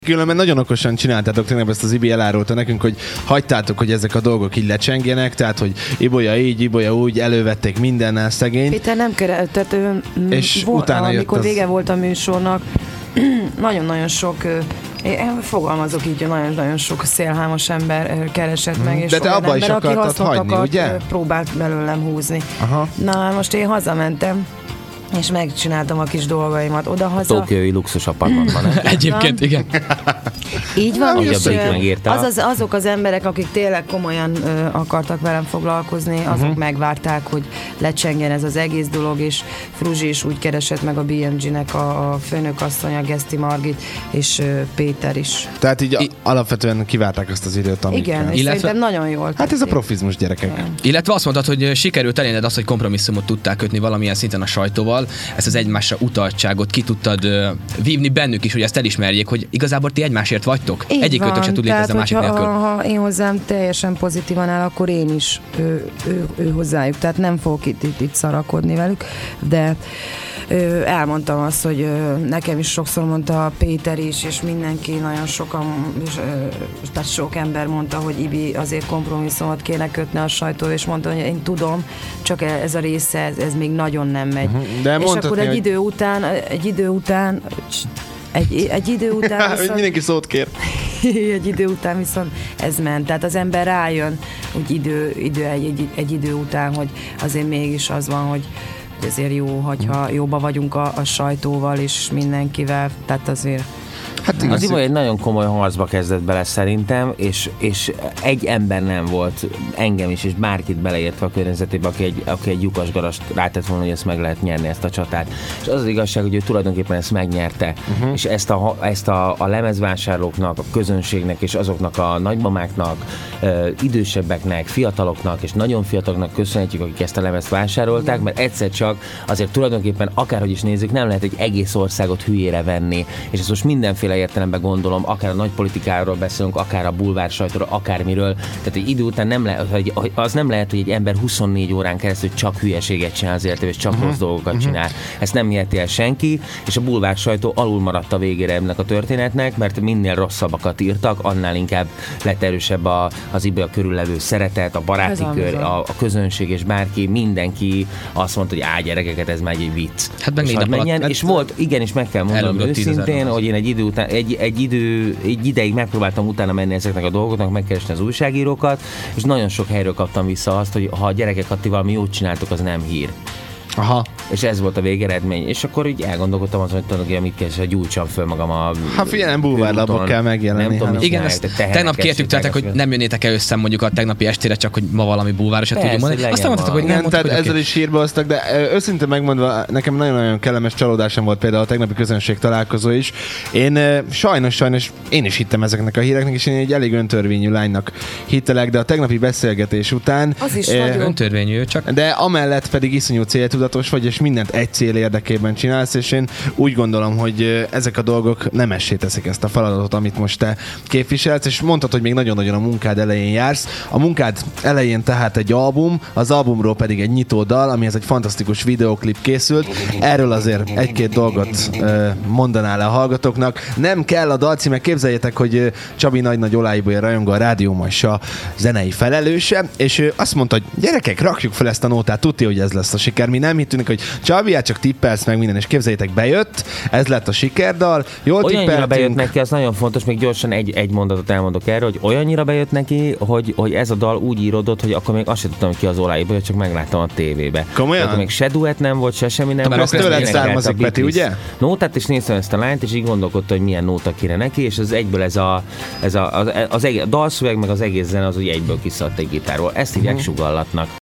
Különben nagyon okosan csináltátok, tényleg ezt az Ibi elárulta nekünk, hogy hagytátok, hogy ezek a dolgok így lecsengjenek, tehát, hogy Ibolya így, Ibolya úgy, elővették mindennel szegény. Péter nem tehát és utána amikor jött az... vége volt a műsornak, nagyon-nagyon sok, én fogalmazok így, nagyon-nagyon sok szélhámos ember keresett meg, és de te abba is ember, akartad hagyni, ugye? Próbált belőlem húzni. Aha. Na, most én hazamentem, és megcsináltam a kis dolgaimat oda-haza. A tokiói luxus apartmanban. Egyébként, igen. Így van, és azok az emberek, akik tényleg komolyan akartak velem foglalkozni, azok megvárták, hogy lecsengjen ez az egész dolog, és Fruzsi is úgy keresett meg a BMG-nek a főnökasszonya, Geszti Margit, és Péter is. Tehát így alapvetően kivárták azt az időt, amit igen, és szerintem nagyon jól tették. Hát ez a profizmus, gyerekek. Igen. Illetve azt mondtad, hogy sikerült elérned azt, hogy kompromisszumot tudták kötni valamilyen szinten a sajtóval, ezt az egymásra utaltságot ki tudtad vívni bennük is, hogy ezt elismerjék, hogy igazából ti egymásért vagytok. Egyikőtök se tud létezni a másik nélkül. Ha én hozzám teljesen pozitívan áll, akkor én is ő hozzájuk. Tehát nem fogok itt szarakodni velük, de elmondtam azt, hogy nekem is sokszor mondta Péter is, és mindenki, nagyon sokan, tehát sok ember mondta, hogy Ibi, azért kompromisszumot kéne kötni a sajtó, és mondta, hogy én tudom, csak ez a része, ez még nagyon nem megy. De és akkor egy idő után hogy mindenki szót kér. egy idő után viszont ez ment. Tehát az ember rájön, hogy egy idő után, hogy azért mégis az van, hogy ezért jó, hogyha jóba vagyunk a sajtóval és mindenkivel, tehát azért... Hát az Ibolya egy nagyon komoly harcba kezdett bele szerintem, és egy ember nem volt, engem is, és bárkit beleértve a környezetébe, aki egy lyukas garast rátett volna, hogy ezt meg lehet nyerni, ezt a csatát. És az igazság, hogy ő tulajdonképpen ezt megnyerte. És ezt a lemezvásárlóknak, a közönségnek, és azoknak a nagymamáknak, idősebbeknek, fiataloknak, és nagyon fiataloknak köszönhetjük, akik ezt a lemezt vásárolták, mert egyszer csak azért tulajdonképpen akárhogy is nézzük, nem lehet egy egész országot hülyére venni. És ezt most mindenféle értelemben gondolom, akár a nagypolitikáról beszélünk, akár a bulvár sajtóról, akármiről. Tehát egy idő után nem lehet, az nem lehet, hogy egy ember 24 órán keresztül csak hülyeséget csinál azért, és csak rossz dolgokat csinál. Ezt nem nyerti el senki, és a bulvár sajtó alul maradt a végére ennek a történetnek, mert minél rosszabbakat írtak, annál inkább lett erősebb az Ibolya körüllevő szeretet, a baráti kör, a közönség, és bárki, mindenki azt mondta, hogy gyerekeket, ez már egy vicc. Hát meg menjen, és volt, igenis meg kell mondanom őszintén, hogy én egy idő után, egy ideig megpróbáltam utána menni ezeknek a dolgoknak, megkeresni az újságírókat, és nagyon sok helyről kaptam vissza azt, hogy ha a gyerekek Atti valami jót csináltok, az nem hír. Aha. És ez volt a végeredmény. És akkor így elgondolkodtam azon, hogy tulajdonképpen mit kell, hogy gyújtsam föl magam a... Hát figyelj, nem bulvárlapok kell megjelenni. Igen, tegnap kértük tőletek, hogy nem jönnétek el össze mondjuk a tegnapi estére, csak hogy ma valami bulvárosat tudjunk mondani. Aztán mondhatok, hogy nem. Tehát ezzel is hírba hoztak, de őszintén megmondva, nekem nagyon-nagyon kellemes csalódásom volt például a tegnapi közönség találkozó is. Én sajnos én is hittem ezeknek a híreknek, és én egy elég öntörvényű lánynak hittelek, de a tegnapi beszélgetés után... Az is nagyon öntörvényű, csak... De amellett pedig iszonyú céltudatos vagy, és mindent egy cél érdekében csinálsz, és én úgy gondolom, hogy ezek a dolgok nemessé teszik ezt a feladatot, amit most te képviselsz, és mondtad, hogy még nagyon-nagyon a munkád elején jársz. A munkád elején tehát egy album, az albumról pedig egy nyitó dal, amihez egy fantasztikus videóklip készült. Erről azért egy-két dolgot mondanál a hallgatóknak. Nem kell a dalcímek, képzeljétek, hogy Csabi nagy-nagy Oláibolya rajongó, a Rádió Majsa zenei felelőse, és ő azt mondta, hogy gyerekek, rakjuk fel ezt a nótát, tudja, hogy ez lesz a siker. Mi nem hittünk, hogy Csabi, csak tippelsz meg minden, és képzeljétek, bejött, ez lett a sikerdal, jól tippeltünk. Olyannyira bejött neki, az nagyon fontos, még gyorsan egy mondatot elmondok erről, hogy olyannyira bejött neki, hogy ez a dal úgy íródott, hogy akkor még azt sem tudtam, hogy ki az Oláibolya, csak megláttam a tévébe. Komolyan? Akkor még se duett nem volt, se semmi nem volt. Ez tőled származik, Peti, ugye? Nótát, és néztem ezt a lányt, és így gondolkodta, hogy milyen nóta kéne neki, és az egyből a dalszöveg, meg az egész zene az, hogy egyből kiszaladt egy gitárról. Ezt hívják sugallatnak.